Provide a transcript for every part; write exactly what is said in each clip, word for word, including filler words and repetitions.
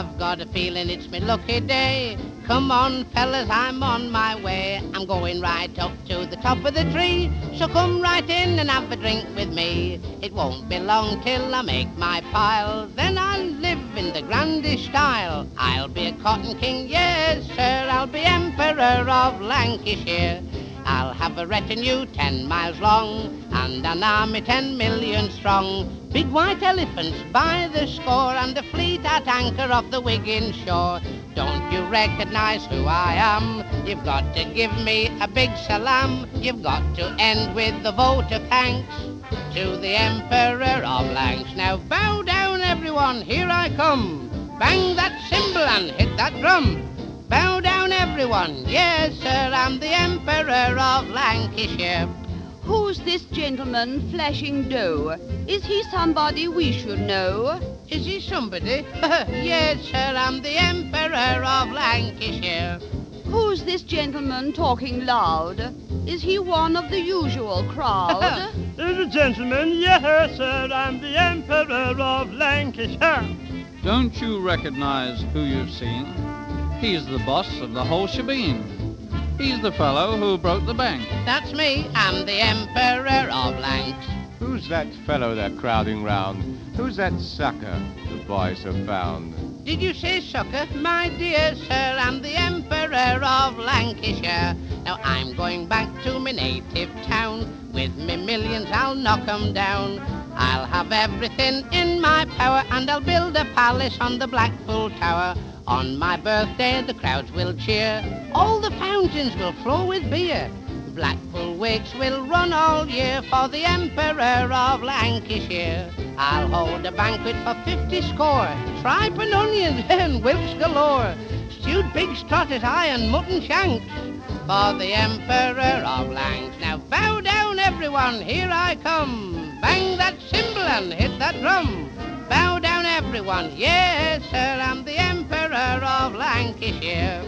I've got a feeling it's my lucky day. Come on, fellas, I'm on my way. I'm going right up to the top of the tree. So come right in and have a drink with me. It won't be long till I make my pile. Then I'll live in the grandest style. I'll be a cotton king, yes, sir. I'll be emperor of Lancashire. I'll have a retinue ten miles long and an army ten million strong. Big white elephants by the score and a fleet at anchor off the Wiggin shore. Don't you recognize who I am? You've got to give me a big salam. You've got to end with the vote of thanks to the Emperor of Lancs. Now bow down everyone, here I come. Bang that cymbal and hit that drum. Bow down everyone, yes sir, I'm the Emperor of Lancashire. Who's this gentleman flashing dough? Is he somebody we should know? Is he somebody? Yes sir, I'm the Emperor of Lancashire. Who's this gentleman talking loud? Is he one of the usual crowd? There's a gentleman, yes sir, I'm the Emperor of Lancashire. Don't you recognize who you've seen? He's the boss of the whole shebeen. He's the fellow who broke the bank. That's me, I'm the Emperor of Lancs. Who's that fellow they're crowding round? Who's that sucker the boys have found? Did you say sucker? My dear sir, I'm the Emperor of Lancashire. Now I'm going back to my native town. With me millions I'll knock 'em down. I'll have everything in my power and I'll build a palace on the Blackpool Tower. On my birthday the crowds will cheer. All the fountains will flow with beer. Blackpool wakes will run all year for the Emperor of Lancashire. I'll hold a banquet for fifty score. Tripe and onions and whips galore. Stewed pig strotted high and mutton shanks for the Emperor of Lancs. Now bow down everyone, here I come. Bang that cymbal and hit that drum. Bow down everyone, yes sir, I'm the Emperor of Lancashire.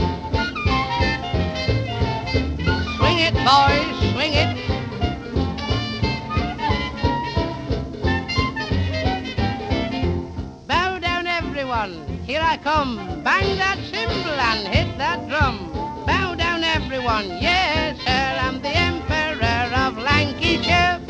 Swing it, boys, swing it. Bow down everyone, here I come. Bang that cymbal and hit that drum. Bow down everyone, yes sir, I'm the Emperor of Lancashire.